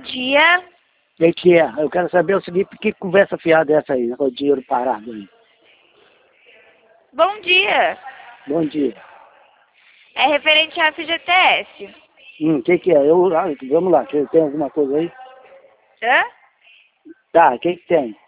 dia. O que é? Eu quero saber o seguinte, que conversa fiada é essa aí, com o dinheiro parado aí? Bom dia. Bom dia. É referente à FGTS. Que é? Vamos lá, tem alguma coisa aí? Hã? Tá, o que tem?